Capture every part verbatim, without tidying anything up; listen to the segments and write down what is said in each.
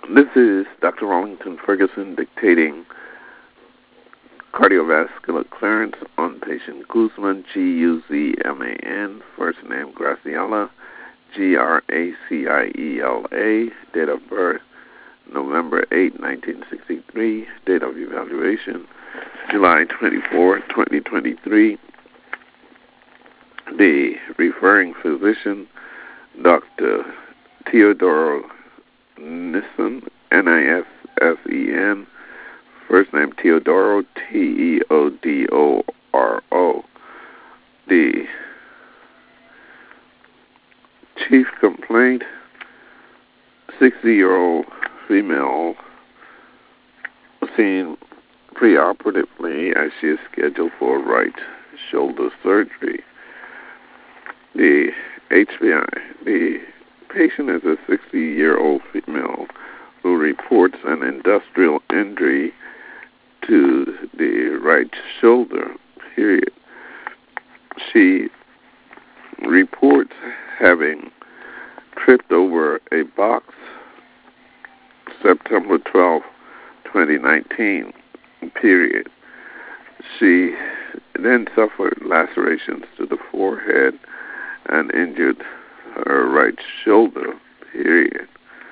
This is Doctor Wallington Ferguson dictating cardiovascular clearance on patient Guzman, G U Z M A N, first name Graciela, G R A C I E L A, date of birth November eighth, nineteen sixty-three, date of evaluation July twenty-fourth, twenty twenty-three. The referring physician, Doctor Teodoro Nissen, N I S S E N, first name Teodoro, T E O D O R O. The chief complaint, sixty-year-old female seen preoperatively as she is scheduled for right shoulder surgery. The H B I, the patient is a sixty-year-old female who reports an industrial injury to the right shoulder, period. She reports having tripped over a box September twelfth, twenty nineteen, period. She then suffered lacerations to the forehead and injured her right shoulder, period.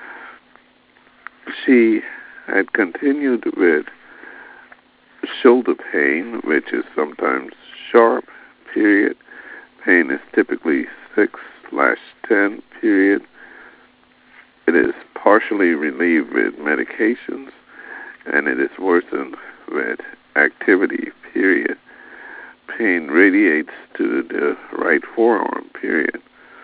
She had continued with shoulder pain, which is sometimes sharp, period. Pain is typically six slash ten, period. It is partially relieved with medications, and it is worsened with activity, period. Pain radiates to the right forearm, period.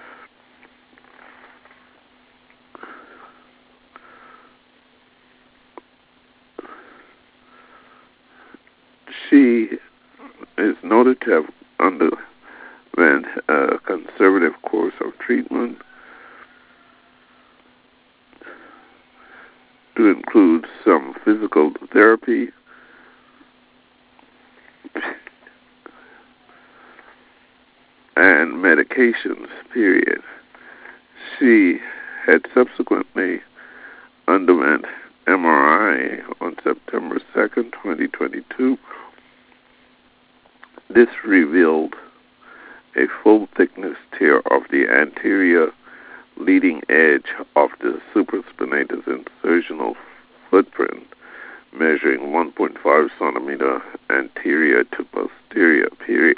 She is noted to have underwent a conservative course of treatment to include some physical therapy, and medications, period. She had subsequently underwent M R I on September second, twenty twenty-two. This revealed a full-thickness tear of the anterior leading edge of the supraspinatus insertional footprint, measuring one point five centimeter anterior to posterior, period.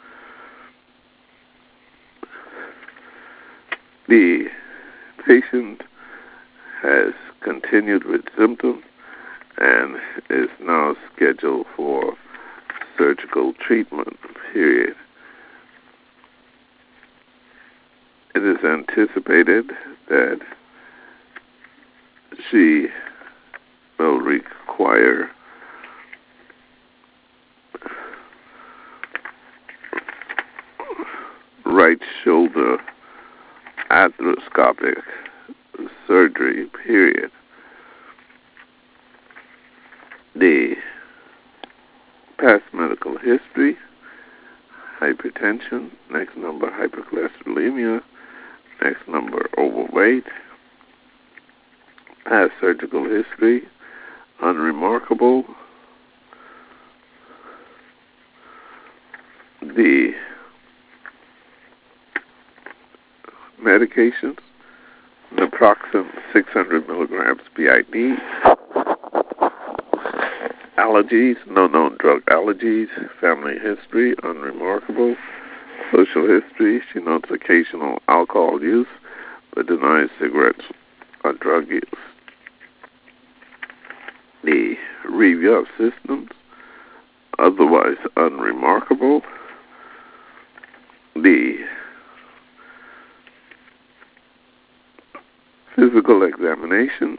The patient has continued with symptoms and is now scheduled for surgical treatment, period. It is anticipated that she will require right shoulder arthroscopic surgery, period. The past medical history, hypertension, next number hypercholesterolemia, next number overweight, past surgical history, unremarkable. The medications, naproxen six hundred milligrams B I D. Allergies, no known drug allergies. Family history, unremarkable. Social history, she notes occasional alcohol use, but denies cigarettes or drug use. The review of systems, otherwise unremarkable. The physical examination,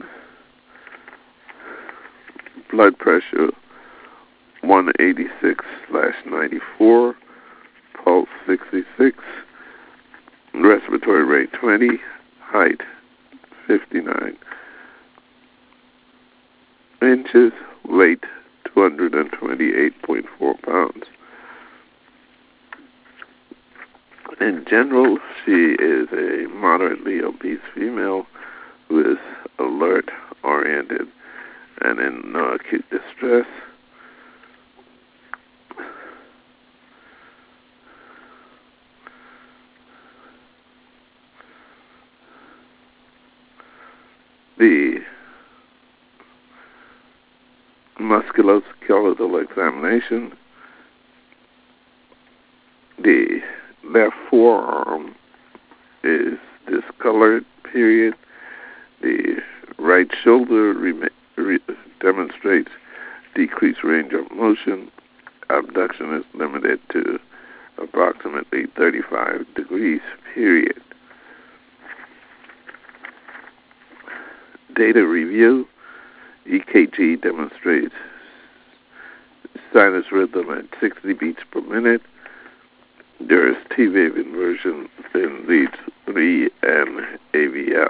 blood pressure one eighty-six slash ninety-four, pulse sixty-six, respiratory rate twenty, height fifty-nine inches, weight two hundred twenty-eight point four pounds. In general, she is a moderately obese female who is alert oriented and in no acute distress. The musculoskeletal examination. The left forearm is discolored, period. The right shoulder re- re- demonstrates decreased range of motion. Abduction is limited to approximately thirty-five degrees, period. Data review. E K G demonstrates sinus rhythm at sixty beats per minute. There is T-wave inversion in leads three and A V F.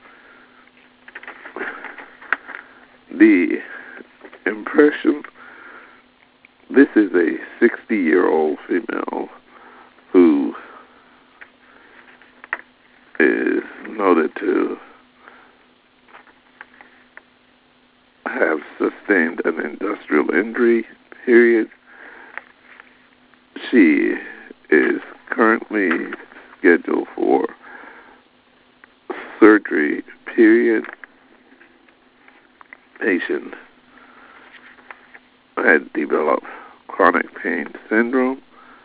The impression, this is a sixty-year-old female who is noted to have sustained an industrial injury, period. She is currently scheduled for surgery, period. Patient had developed chronic pain syndrome.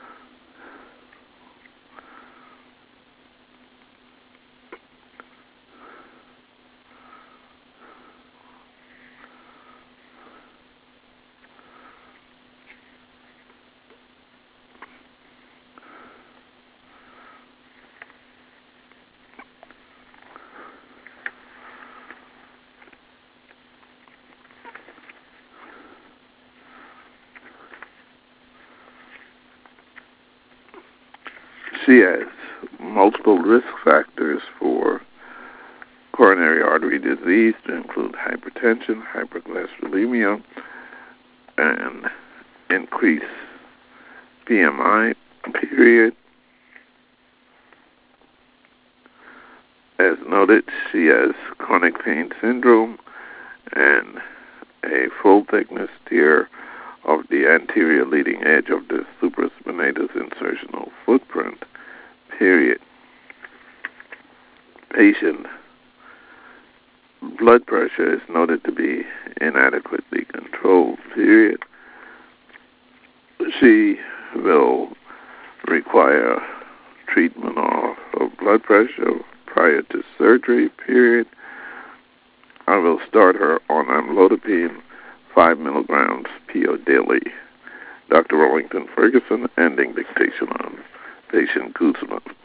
She has multiple risk factors for coronary artery disease to include hypertension, hypercholesterolemia, and increased B M I, period. As noted, she has chronic pain syndrome and a full thickness tear of the anterior leading edge of the supraspinatus insertional footprint, period. Patient blood pressure is noted to be inadequately controlled, period. She will require treatment of, of blood pressure prior to surgery, period. I will start her on amlodipine, five milligrams P O daily. Doctor Wellington Ferguson, ending dictation on patient Guzman.